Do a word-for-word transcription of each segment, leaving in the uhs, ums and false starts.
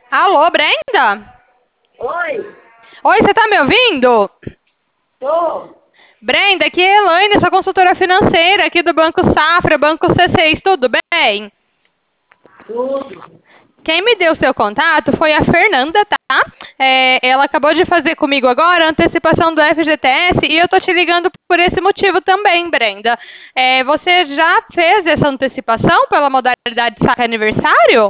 Alô, Brenda? Oi, Oi, você tá me ouvindo? tô. Brenda, aqui é a Elaine, sua consultora financeira aqui do Banco Safra, Banco C seis, tudo bem? Tudo. Quem me deu seu contato foi a Fernanda, tá? É, ela acabou de fazer comigo agora a antecipação do F G T S e eu tô te ligando por esse motivo também, Brenda. É, você já fez essa antecipação pela modalidade saque aniversário?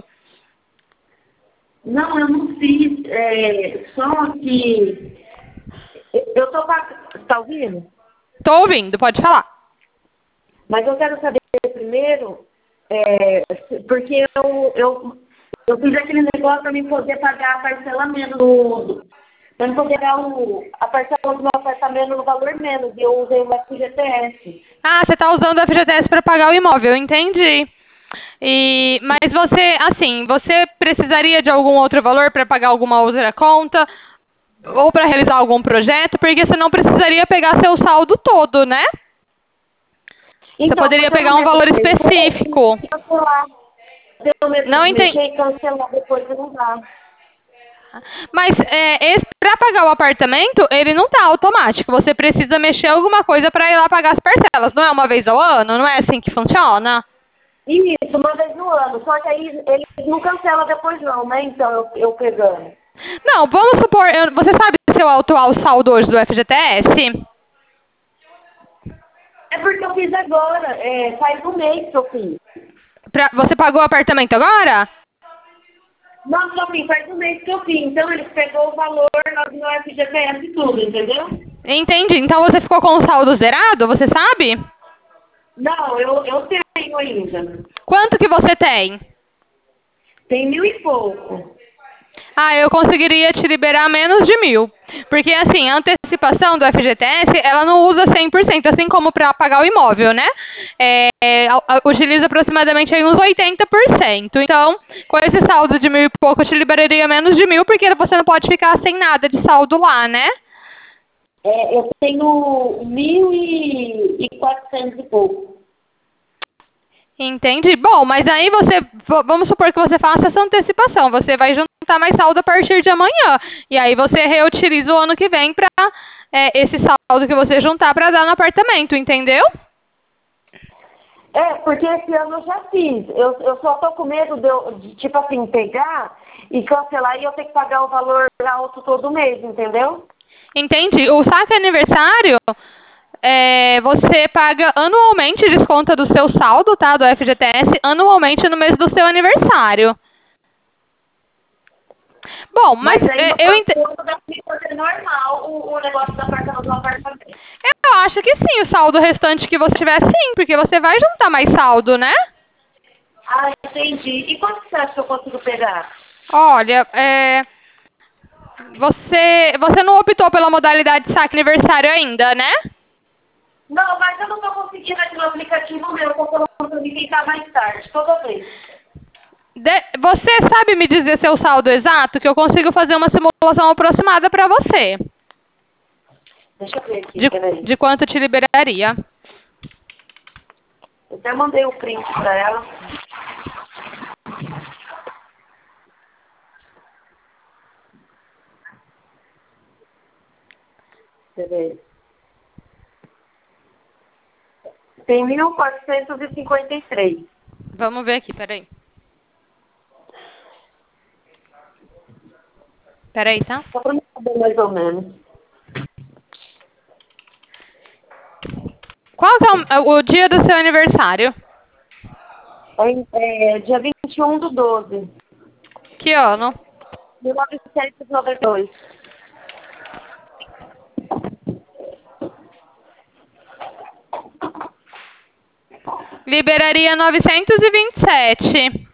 Não, eu não fiz. É, só que eu tô pag- tá ouvindo? Tô ouvindo, pode falar. Mas eu quero saber primeiro, é, se- porque eu, eu, eu fiz aquele negócio para mim poder pagar a parcelamento do. Para mim poder dar o, a parcela do meu apartamento no valor menos. E eu usei o F G T S. Ah, você está usando o F G T S para pagar o imóvel, entendi. E, mas você, assim, você precisaria de algum outro valor para pagar alguma outra conta ou para realizar algum projeto? Porque você não precisaria pegar seu saldo todo, né? Você Então, eu poderia tenho pegar um medo valor de mexer específico. e cancelar. Eu tenho medo Não de entendi. mexer e cancelar depois e não dá. Mas é, para pagar o apartamento, ele não tá automático. Você precisa mexer alguma coisa para ir lá pagar as parcelas. Não é uma vez ao ano? Não é assim que funciona? Isso, uma vez no ano. Só que aí ele não cancela depois não, né? Então, eu, eu pegando. Não, vamos supor, eu- você sabe o seu atual saldo hoje do F G T S? É porque eu fiz agora. É, faz um mês que eu fiz. Pra- você pagou o apartamento agora? Não, só fiz, faz um mês que eu fiz. Então, ele pegou o valor no meu F G T S e tudo, entendeu? Entendi. Então você ficou com o saldo zerado, você sabe? Não, eu, eu tenho ainda. Quanto que você tem? Tem mil e pouco. Ah, eu conseguiria te liberar menos de mil. Porque, assim, a antecipação do F G T S, ela não usa cem por cento, assim como para pagar o imóvel, né? É, é, a- a- utiliza aproximadamente aí uns oitenta por cento. Então, com esse saldo de mil e pouco, eu te liberaria menos de mil, porque você não pode ficar sem nada de saldo lá, né? É, eu tenho mil e quatrocentos e pouco. Entendi. Bom, mas aí você, v- vamos supor que você faça essa antecipação, você vai juntar mais saldo a partir de amanhã. E aí você reutiliza o ano que vem para esse saldo que você juntar para dar no apartamento, entendeu? É, porque esse ano eu já fiz. Eu, eu só tô com medo de, eu, de, tipo assim, pegar e cancelar e eu ter que pagar o valor alto todo mês, entendeu? Entendi. O saque aniversário, é, você paga anualmente, desconta do seu saldo, tá? Do F G T S, anualmente no mês do seu aniversário. Bom, mas Mas aí é, no eu entendo. próximo ano dá pra fazer normal o, o negócio da parcela do apartamento. Eu acho que sim, o saldo restante que você tiver sim, porque você vai juntar mais saldo, né? Ah, entendi. E quanto você acha que eu consigo pegar? Olha, é, você, você não optou pela modalidade saque aniversário ainda, né? Não, mas eu não tô conseguindo aqui no aplicativo meu. Eu tô colocando pra me tentar mais tarde, toda vez. De- você sabe me dizer seu saldo exato, que eu consigo fazer uma simulação aproximada para você, Deixa eu ver aqui, de, peraí. de quanto te liberaria. Eu até mandei o print pra ela. Peraí. Tem mil quatrocentos e cinquenta e três. Vamos ver aqui, peraí. Peraí, tá? Só pra me saber mais ou menos. Qual que é o, o dia do seu aniversário? É, é, dia vinte e um do doze, Que ano? mil novecentos e noventa e dois. Liberaria novecentos e vinte e sete.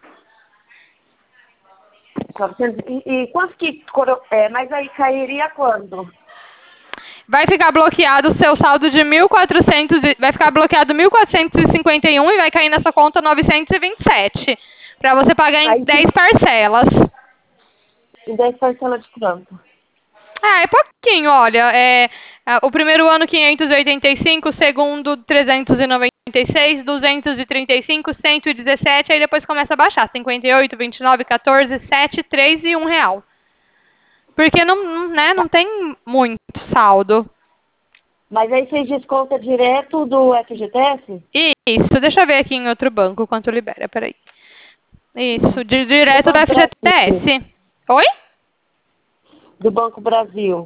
novecentos E, e quanto que... coro- É, mas aí cairia quando? Vai ficar bloqueado o seu saldo de mil e quatrocentos, e- vai ficar bloqueado mil quatrocentos e cinquenta e um e vai cair nessa conta novecentos e vinte e sete, para você pagar em Aí dez parcelas. em dez parcelas de quanto? Ah, é pouquinho, olha, é, ah, o primeiro ano quinhentos e oitenta e cinco, o segundo trezentos e noventa e seis, duzentos e trinta e cinco, cento e dezessete, aí depois começa a baixar. cinquenta e oito, vinte e nove, quatorze, sete, três e um real. Porque não, não, né, não tem muito saldo. Mas aí vocês descontam direto do F G T S? Isso, deixa eu ver aqui em outro banco quanto libera, peraí. Isso, de, direto Do da Banco Brasil. F G T S. Oi? Do Banco Brasil.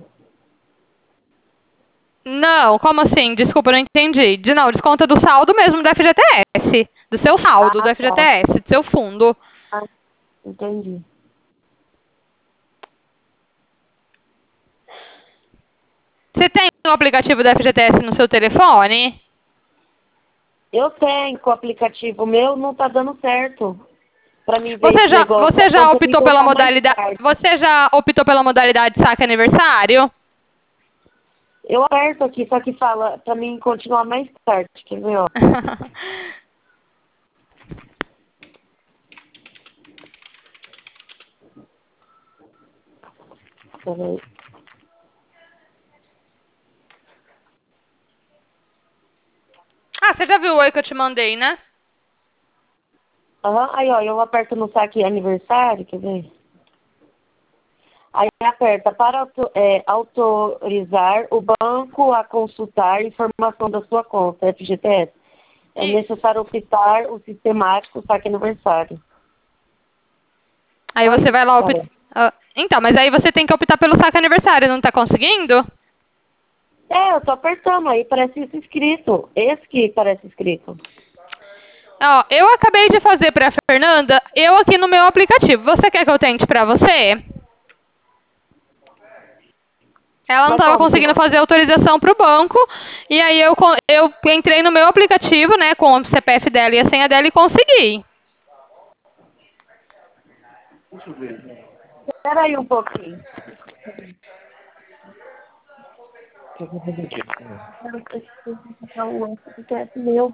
Não, como assim? Desculpa, não entendi. De, não, desconta do saldo mesmo do F G T S. Do seu saldo do Ah, tá. F G T S, do seu fundo. Ah, entendi. Você tem o aplicativo do F G T S no seu telefone? Eu tenho com o aplicativo meu, não tá dando certo. Pra mim ver Você esse já, negócio. você já Então, tem que optou pela colocar mais modalidade, tarde. você já optou pela modalidade saque aniversário? Eu aperto aqui, só que fala pra mim continuar mais tarde. Quer ver, ó? Peraí. Ah, você já viu o oi que eu te mandei, né? Aham, aí ó, eu aperto no saque aniversário, quer ver? Aí aperta para auto- é, autorizar o banco a consultar informação da sua conta, F G T S. É Isso. necessário optar o sistemático saque aniversário. Aí Só você isso, vai lá optar. cara. Ah, então, mas aí você tem que optar pelo saque aniversário, não tá conseguindo? É, eu tô apertando aí, parece isso escrito. Esse que parece escrito. Ó, eu acabei de fazer pra Fernanda, eu aqui no meu aplicativo. Você quer que eu tente pra você? Ela não Mas estava como que... conseguindo fazer autorização para o banco, e aí eu, co- eu entrei no meu aplicativo, né, com o C P F dela e a senha dela e consegui. Espera aí um pouquinho. Eu quero que você faça o F G T S meu.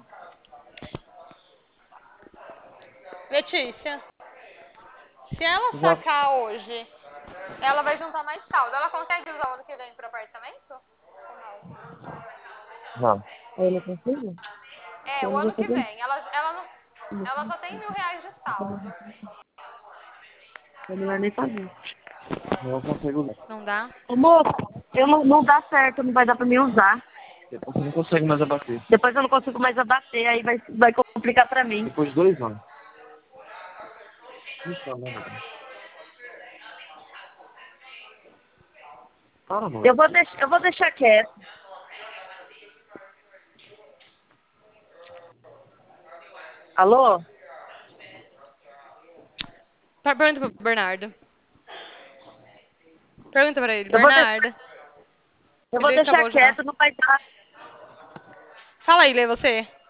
Letícia, se ela sacar hoje, ela vai juntar mais saldo. Ela consegue usar o ano que vem para apartamento? Ou não? Não. Aí ele conseguiu? É, o Então, eu ano vou que fazer vem. Ela, ela, não, ela só tem mil reais de saldo. é melhor nem fazer. Não consigo. Não dá? Ô, moço, eu não, não dá certo, não vai dar pra mim usar. Depois você não consegue mais abater. Depois eu não consigo mais abater, aí vai, vai complicar pra mim. Depois de dois anos. Isso, mano. Para, mano. Eu vou, deix, eu vou deixar quieto. Alô? Pergunta pro Bernardo. Pergunta pra ele, Eu vou, deixar, Bernardo. eu vou Ele deixar acabou de dar. quieto, não vai dar. Fala aí, Lê, você.